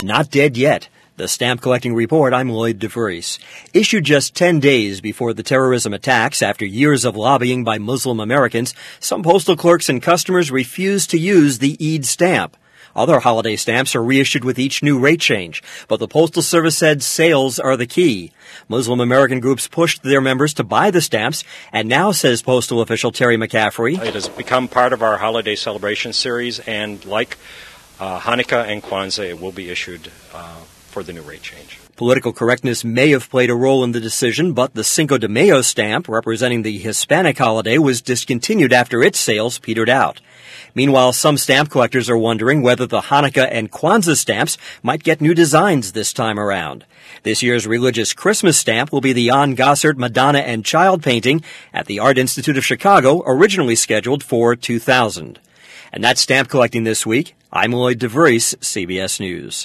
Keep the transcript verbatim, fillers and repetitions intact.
Not dead yet. The Stamp Collecting Report, I'm Lloyd DeVries. Issued just ten days before the terrorism attacks after years of lobbying by Muslim Americans, some postal clerks and customers refused to use the Eid stamp. Other holiday stamps are reissued with each new rate change, but the Postal Service said sales are the key. Muslim American groups pushed their members to buy the stamps, and now, says postal official Terry McCaffrey, it has become part of our holiday celebration series, and like uh, Hanukkah and Kwanzaa, it will be issued uh, for the new rate change. Political correctness may have played a role in the decision, but the Cinco de Mayo stamp, representing the Hispanic holiday, was discontinued after its sales petered out. Meanwhile, some stamp collectors are wondering whether the Hanukkah and Kwanzaa stamps might get new designs this time around. This year's religious Christmas stamp will be the Jan Gossert Madonna and Child painting at the Art Institute of Chicago, originally scheduled for two thousand. And that's Stamp Collecting this week. I'm Lloyd DeVries, C B S News.